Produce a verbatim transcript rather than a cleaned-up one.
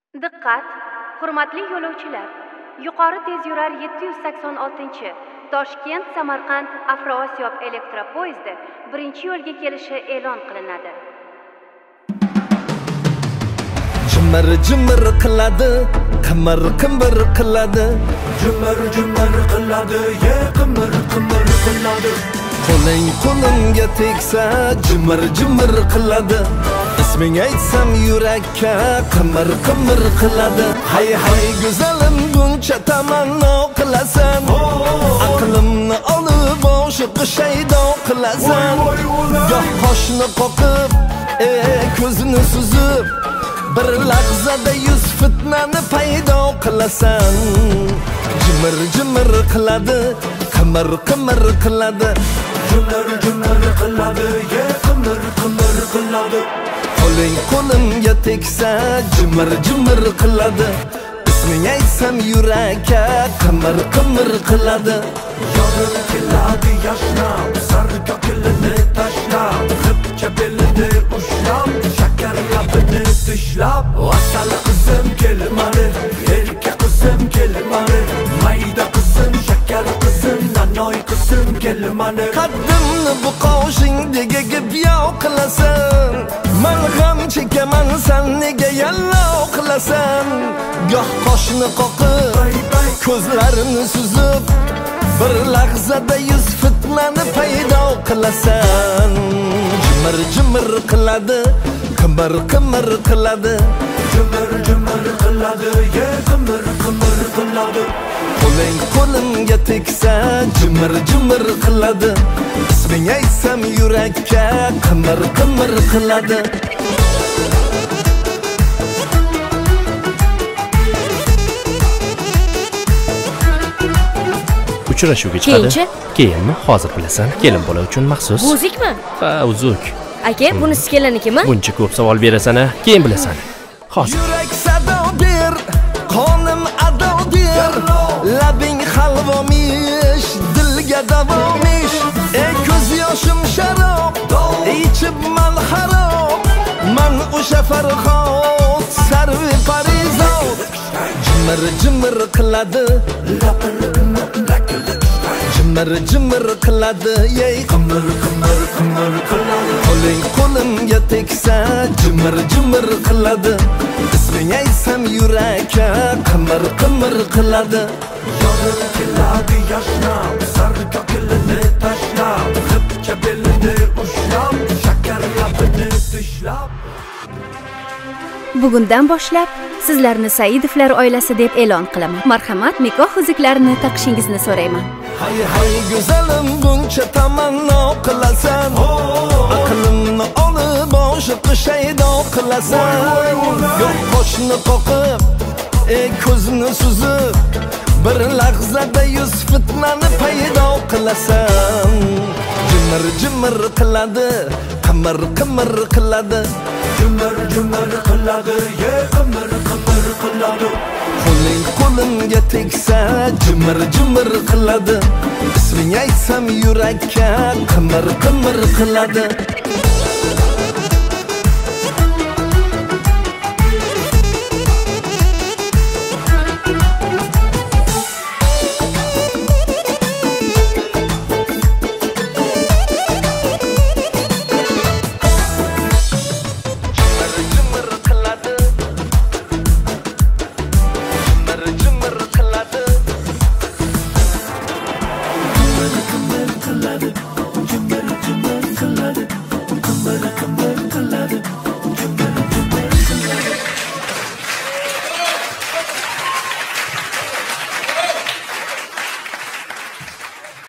Diqqat! Hurmatli yo'lovchilar! Yuqori tezyurar yetti yuz sakson oltinchi Toshkent-Samarqand Afrosiyob elektropoyezdi birinchi yo'lga kelishi e'lon qilinadi. Jimir jimir qiladi, qimir qimir qiladi. Jimir jimir qiladi, ye qimir qimir qiladi. Qo'ling qo'limga tegsa, jimir jimir qiladi. Isming aytsam yurakka qimir qimir qiladi. Hay hay go'zalim buncha tamanno qilasan. Aqlimni olib oshiq shaydo qilasan. Goh qoshni qoqib, ey ko'zini suzib, bir lahzada yuz fitnani paydo qilasan. Jimir jimir qiladi, qimir qimir qiladi. Jimir jimir qiladi, ye qimir qimir qiladi. Qo'ling qo'limga tegsa, jimir jimir qiladi. Isming aytsam yurakka qimir qimir qiladi. Yorim keladi yashnab, sarga kelini tashlab, xipcha belini ushlab, shakar labini tishlab. Asal qizim kelmadi, erka qizim kelmadi, mayda qizim, shakar qizim, nanoy qizim kelmadi. Qaddimni bu qoshingdagi gibyoq qilasan. Men ham chekaman, sen nega yallov qilasan? Goh qoshni qoqib, ko'zlarini suzib, bir lahzada yuz fitnani paydo qilasan. Jimir jimir qiladi, qimir qimir qiladi. Jimir jimir qiladi, ye qimir qimir qiladi. Qo'ling qo'limga tegsa, jimir jimir qiladi. Isming aytsam yurakka qimir qimir qiladi. Uchrashuvga chiqadi. Keyinmi? Hozir bilasan, kelin bola uchun maxsus. Uzukmi? Ha, uzuk. Aka, bunisi kelinikimi? Buncha ko'p savol berasan-a, keyin bilasan. Hozir. Yurak sado ber, qonim ado der. Labing halvomish, dilga davomish. Ey ko'z yoshim sharob, ichib mal harob. Men o'sha farhod, sarvi parizod. Jimir jimir qiladi, jimir jimir qiladi, yey qimir qimir qimir qiladi. Qo'ling qo'limga tegsa, jimir jimir qiladi. Isming aytsam yurakka qimir qimir qiladi. Yorim keladi yashnab, sarga kelini tashlab, xipcha belini ushlab, shakar labini tishlab. Bugundan boshlab sizlarni Saidovlar oilasi deb e'lon qilaman. Marhamat, nikoh uzuklarini taqishingizni so'rayman. Hay hay go'zalim buncha tamanno qilasan. Aqlimni olib oshiq shaydo qilasan. Goh qoshni qoqib, ey ko'zni suzib, bir lahzada yuz fitnani paydo qilasan. Jimir jimir qiladi, qimir qimir qiladi. Jimir jimir qiladi, ye qimir qimir qiladi. Qo'ling qo'limga tegsa, jimir jimir qiladi. Isming aytsam yurakka qimir qimir qiladi. Qiladi, qiladi, qiladi, qiladi, qiladi, qiladi, qiladi, qiladi.